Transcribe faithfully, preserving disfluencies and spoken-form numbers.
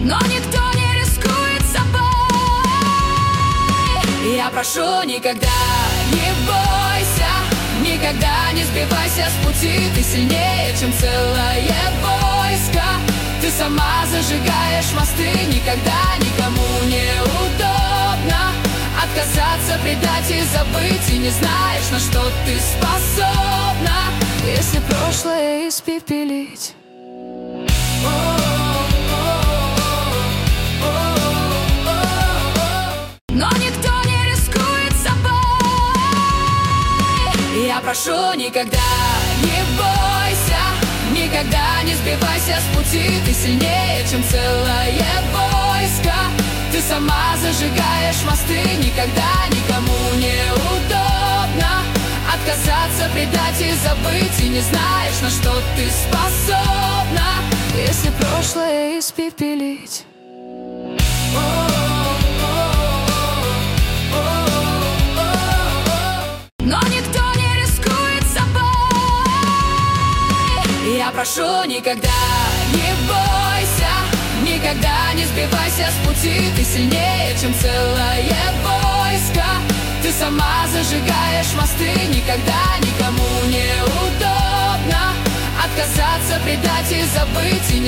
но никто не рискует собой. Я прошу, никогда не бойся, никогда не сбивайся с пути. Ты сильнее, чем целое войско. Ты сама зажигаешь мосты. Никогда никому не удобно отказаться, предать и забыть. И не знаешь, на что ты способна, если прошлое испепелить. Но никто не рискует собой. Я прошу, никогда не бойся, никогда не сбивайся с пути. Ты сильнее, чем целое войско. Ты сама зажигаешь мосты. Никогда никому не удобно отказаться, предать и забыть. И не знаешь, на что ты способна, если прошлое испепелить. Но никто не рискует собой. Я прошу, никогда не бойся, никогда не сбивайся с пути. Ты сильнее, чем целое войско. Ты сама зажигаешь мосты. Никогда никому не удобно отказаться, предать и забыть. И не